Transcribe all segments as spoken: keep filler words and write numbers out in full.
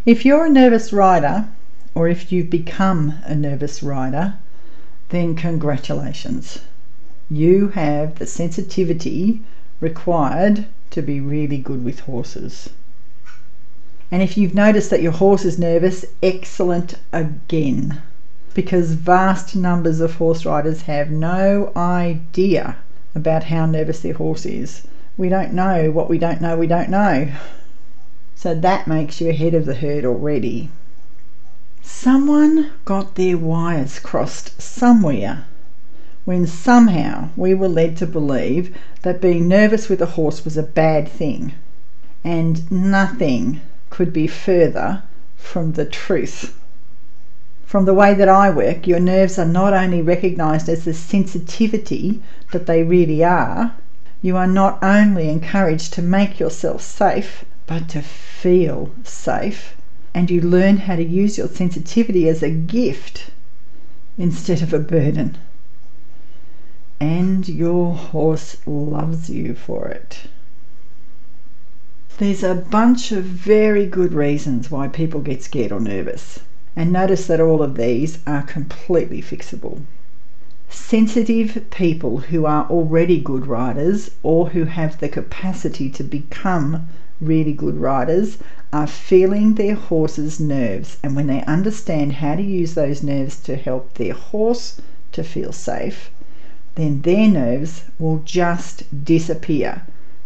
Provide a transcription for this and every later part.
If you're a nervous rider, or if you've become a nervous rider, then congratulations. You have the sensitivity required to be really good with horses. And if you've noticed that your horse is nervous, excellent again. Because vast numbers of horse riders have no idea about how nervous their horse is. We don't know what we don't know we don't know. So that makes you ahead of the herd already. Someone got their wires crossed somewhere when somehow we were led to believe that being nervous with a horse was a bad thing. And nothing could be further from the truth. From the way that I work, your nerves are not only recognised as the sensitivity that they really are, you are not only encouraged to make yourself safe, but to feel safe, and you learn how to use your sensitivity as a gift instead of a burden. And your horse loves you for it. There's a bunch of very good reasons why people get scared or nervous, and notice that all of these are completely fixable. Sensitive people who are already good riders or who have the capacity to become really good riders are feeling their horse's nerves, and when they understand how to use those nerves to help their horse to feel safe, then their nerves will just disappear.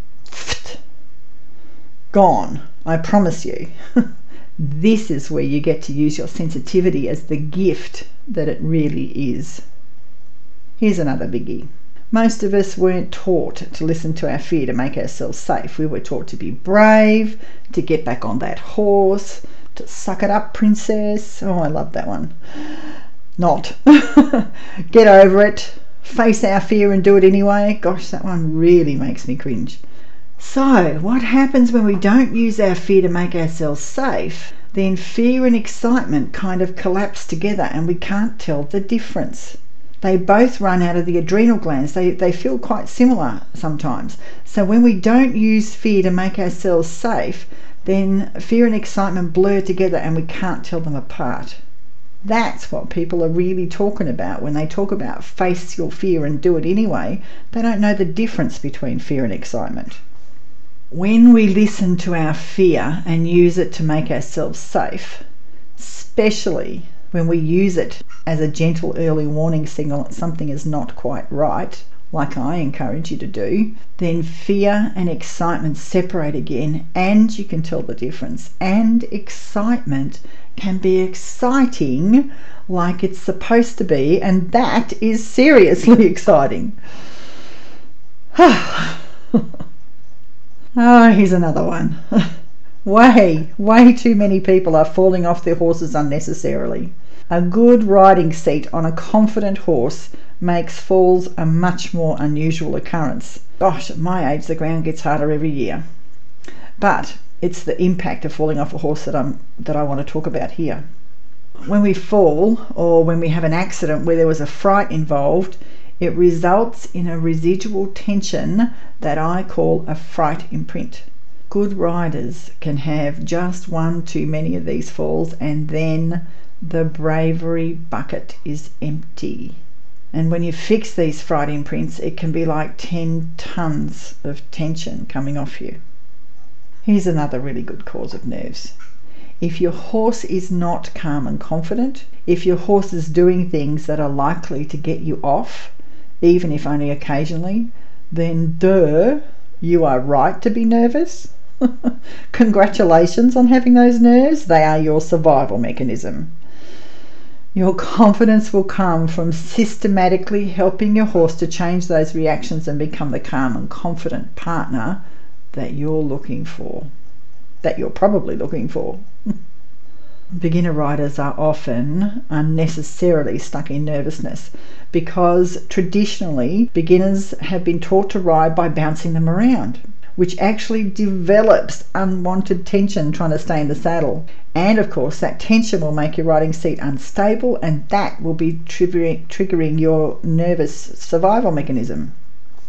Gone, I promise you. This is where you get to use your sensitivity as the gift that it really is. Here's another biggie. Most of us weren't taught to listen to our fear to make ourselves safe. We were taught to be brave, to get back on that horse, to suck it up, princess. Oh, I love that one. Not. Get over it, face our fear and do it anyway. Gosh, that one really makes me cringe. So, what happens when we don't use our fear to make ourselves safe? Then fear and excitement kind of collapse together and we can't tell the difference. They both run out of the adrenal glands. They, they feel quite similar sometimes. So when we don't use fear to make ourselves safe, then fear and excitement blur together and we can't tell them apart. That's what people are really talking about when they talk about face your fear and do it anyway. They don't know the difference between fear and excitement. When we listen to our fear and use it to make ourselves safe, especially when we use it as a gentle early warning signal that something is not quite right, like I encourage you to do, then fear and excitement separate again and you can tell the difference. And excitement can be exciting like it's supposed to be, and that is seriously exciting. Oh, here's another one. way, way too many people are falling off their horses unnecessarily. A good riding seat on a confident horse makes falls a much more unusual occurrence. Gosh, at my age the ground gets harder every year. But it's the impact of falling off a horse that I'm that I want to talk about here. When we fall or when we have an accident where there was a fright involved, it results in a residual tension that I call a fright imprint. Good riders can have just one too many of these falls and then the bravery bucket is empty. And when you fix these fright imprints, it can be like ten tons of tension coming off you. Here's another really good cause of nerves. If your horse is not calm and confident, if your horse is doing things that are likely to get you off, even if only occasionally, then duh, you are right to be nervous. Congratulations on having those nerves. They are your survival mechanism. Your confidence will come from systematically helping your horse to change those reactions and become the calm and confident partner that you're looking for, that you're probably looking for. Beginner riders are often unnecessarily stuck in nervousness because traditionally beginners have been taught to ride by bouncing them around, which actually develops unwanted tension trying to stay in the saddle. And of course that tension will make your riding seat unstable and that will be triggering, triggering your nervous survival mechanism.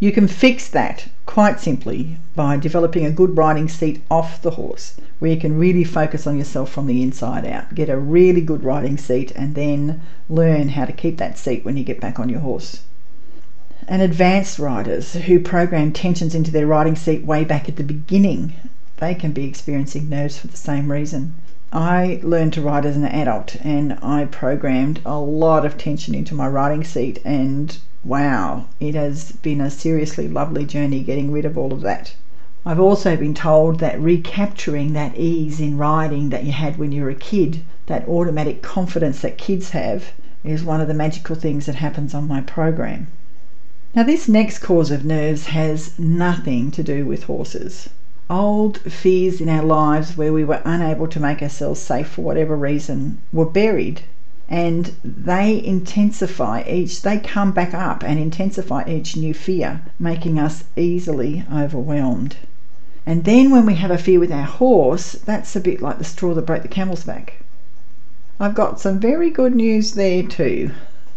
You can fix that quite simply by developing a good riding seat off the horse, where you can really focus on yourself from the inside out. Get a really good riding seat and then learn how to keep that seat when you get back on your horse. And advanced riders who program tensions into their riding seat way back at the beginning, they can be experiencing nerves for the same reason. I learned to ride as an adult and I programmed a lot of tension into my riding seat, and wow, it has been a seriously lovely journey getting rid of all of that. I've also been told that recapturing that ease in riding that you had when you were a kid, that automatic confidence that kids have, is one of the magical things that happens on my program. Now, this next cause of nerves has nothing to do with horses. Old fears in our lives where we were unable to make ourselves safe for whatever reason were buried, and they intensify each, they come back up and intensify each new fear, making us easily overwhelmed. And then when we have a fear with our horse, that's a bit like the straw that broke the camel's back. I've got some very good news there too.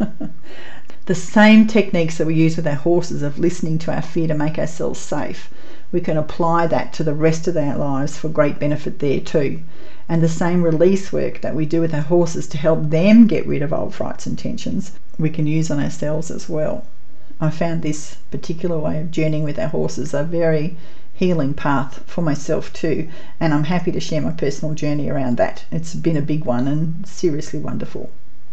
The same techniques that we use with our horses of listening to our fear to make ourselves safe, we can apply that to the rest of our lives for great benefit there too. And the same release work that we do with our horses to help them get rid of old frights and tensions, we can use on ourselves as well. I found this particular way of journeying with our horses a very healing path for myself too, and I'm happy to share my personal journey around that. It's been a big one and seriously wonderful.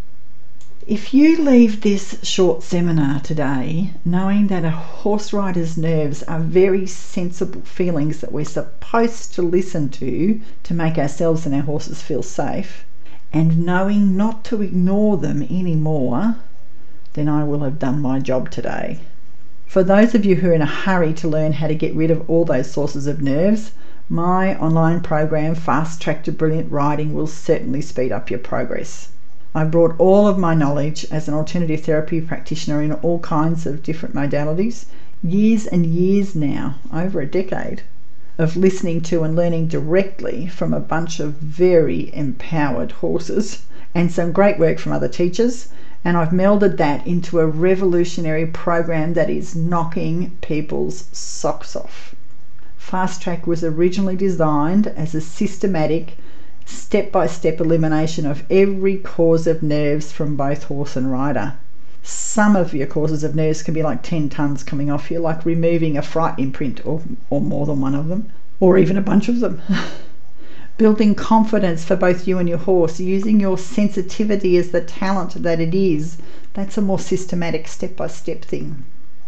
If you leave this short seminar today knowing that a horse rider's nerves are very sensible feelings that we're supposed to listen to to make ourselves and our horses feel safe, and knowing not to ignore them anymore, then I will have done my job today. For those of you who are in a hurry to learn how to get rid of all those sources of nerves, my online program, Fast Track to Brilliant Riding, will certainly speed up your progress. I brought all of my knowledge as an alternative therapy practitioner in all kinds of different modalities, years and years now, over a decade, of listening to and learning directly from a bunch of very empowered horses and some great work from other teachers, and I've melded that into a revolutionary program that is knocking people's socks off. Fast Track was originally designed as a systematic step-by-step elimination of every cause of nerves from both horse and rider. Some of your causes of nerves can be like ten tons coming off you, like removing a fright imprint, or, or more than one of them, or even a bunch of them. Building confidence for both you and your horse, using your sensitivity as the talent that it is, that's a more systematic step-by-step thing.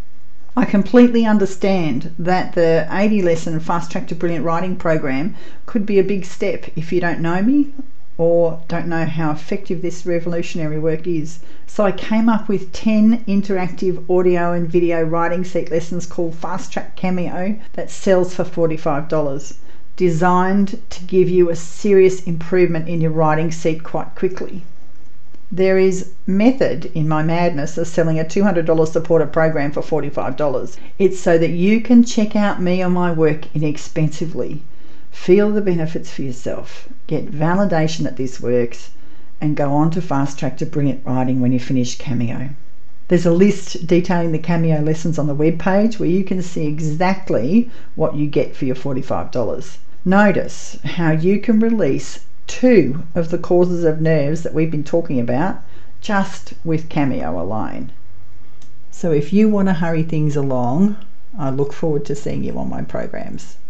I completely understand that the eighty lesson Fast Track to Brilliant Riding program could be a big step if you don't know me or don't know how effective this revolutionary work is. So I came up with ten interactive audio and video riding seat lessons called Fast Track Cameo that sells for forty-five dollars, designed to give you a serious improvement in your riding seat quite quickly. There is method in my madness of selling a two hundred dollars supporter program for forty-five dollars. It's so that you can check out me or my work inexpensively, feel the benefits for yourself, get validation that this works, and go on to Fast Track to Brilliant Riding when you finish Cameo. There's a list detailing the Cameo lessons on the webpage where you can see exactly what you get for your forty-five dollars. Notice how you can release two of the causes of nerves that we've been talking about just with Cameo alone. So if you want to hurry things along, I look forward to seeing you on my programs.